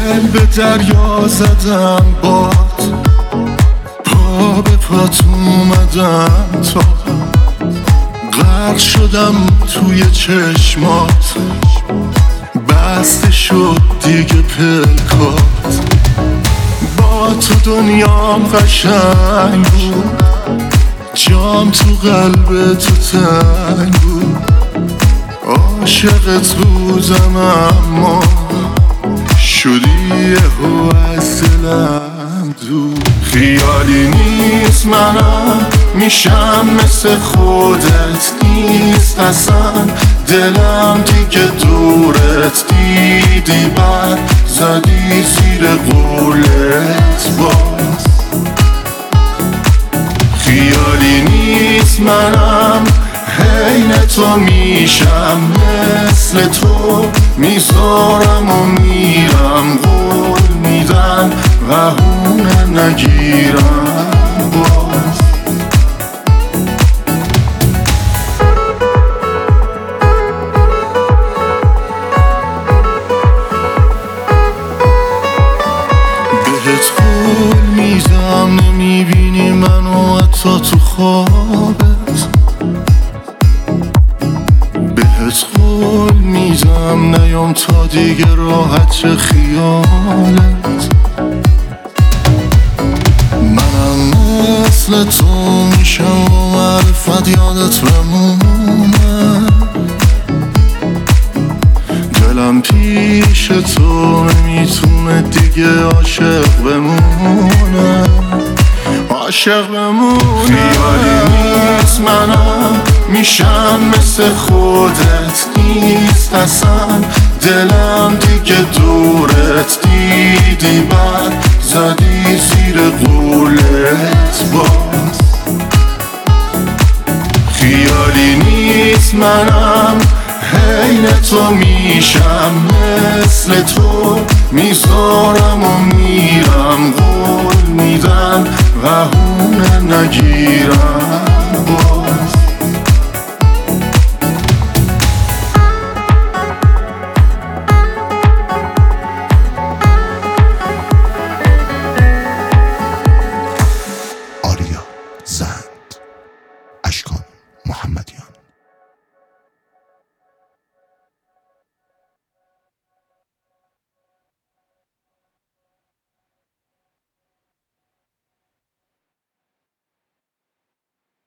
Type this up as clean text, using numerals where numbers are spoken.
دل به دریا زدم باد، پا به پات اومدم تا غرق شدم توی چشمات، بسته شد دیگه پلکات. با تو دنیام قشنگ بود، جام تو قلب تو تنگ بود. عاشقت بودم اما شدی یهو از دلم دور. خیالی نیست منم میشم مثل خودت نیست اصلا، دلم دیگه دورت دیدی بعد زدی زیر قولت باز. خیالی نیست منم حین تو میشم مثل تو، میذارم و میرم قول میدم بهونه نگیرم باز. بهت قول میدم نمیبینی منو حتی تو خوابت، بهت قول میدم نیام تا دیگه راحت چه خیالت. منم مثل تو میشم و معرفت یادت بمونه، دلم پیش تو نمیتونه دیگه عاشق بمونه، عاشق بمونه. خیالی نیست منم میشم مثل خودت نیست اصلا، دلم دیگه دورت دیدی بعد زدی زیر قولت باز. خیالی نیست منم حین تو میشم مثل تو، میذارم و میرم قول میدم بهونه نگیرم باز.